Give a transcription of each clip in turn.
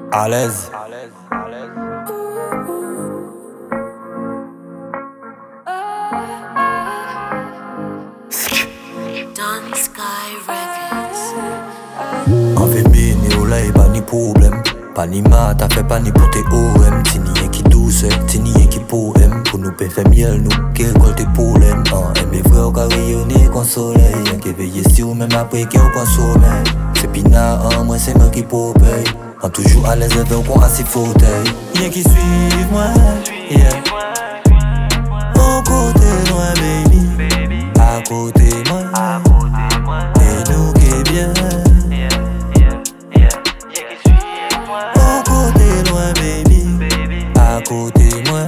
À l'aise. Don Sky Records. En fait béni ou là y'a pas ni problème. Pas ni mat, fait pas ni pour tes OM. T'es ni qui douce, t'es ni qui poème. Pour nous faire miel, nous qui récolte pollen. Et mes frères qui rayonnent comme soleil. Y'en qui veille sur même après qui au point sommeil. C'est pina, moi c'est moi qui pour paye. En toujours à l'aise avec un assis fauteuil. Y'en qui suivent moi, yeah. Mon côté loin baby, à côté moi. Et nous qui est bien. Mon côté loin baby, à côté moi.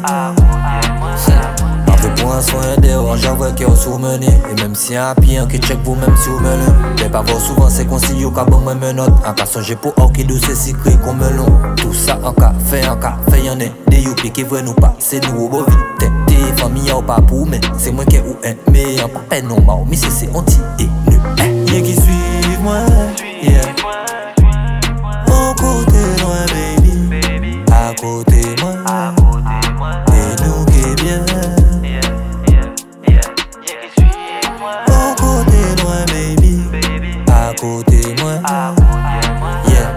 En fait pour un soin dehors, j'avoue qu'il y a sous-mené. Et même si un pire qui check vous même si vous me le. Mais pas voir souvent c'est qu'on s'y yo qu'à bon moi me note. En cas songer pour or qui douce si cri qu'on me long. Tout ça en cas fait y'en est. Des youpi qui veulent nous passer nous au beau vite. T'es famille ou pas pour mais c'est moi qui ou aimé. En pas peine non mal, mais c'est anti et nu. Y'a qui suivent moi, yeah. Mon côté loin baby, à côté moi. Et nous qui est bien. Mon côté loin baby, à côté moi. Yeah.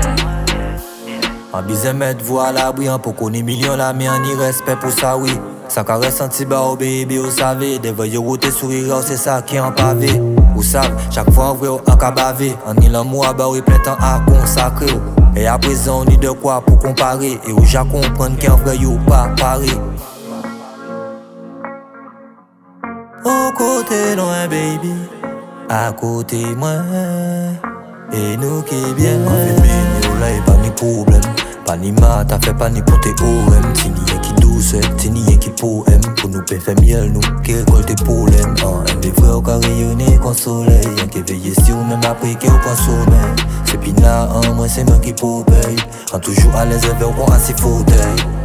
En bise mettre voix à l'abri, pour qu'on ait millions la mais en y respect pour ça oui. Ça caresse un petit bas au baby, vous savez. Des voyous routes sourire, c'est ça qui est en pavé. Vous savez, chaque fois on vrai en cabavé. En y l'amour à barrer plein temps à consacrer. Et à présent on y de quoi pour comparer. Et où j'ai comprendre qu'un vrai you pas pareil. Au côté loin baby, à côté moi. Et nous qui est bien. En fait béni ou là y'a pas ni problème. Pas ni mat, fait pas ni pour tes OM. T'es ni qui douce, t'es ni qui poème. Pour nous faire miel, nous qui récolte pollen. Et mes frères qui rayonnent comme soleil. Y'en qui veille sur même après qui au point sommeil. C'est pina, moi c'est moi qui pour paye. En toujours à l'aise avec un assis fauteuil.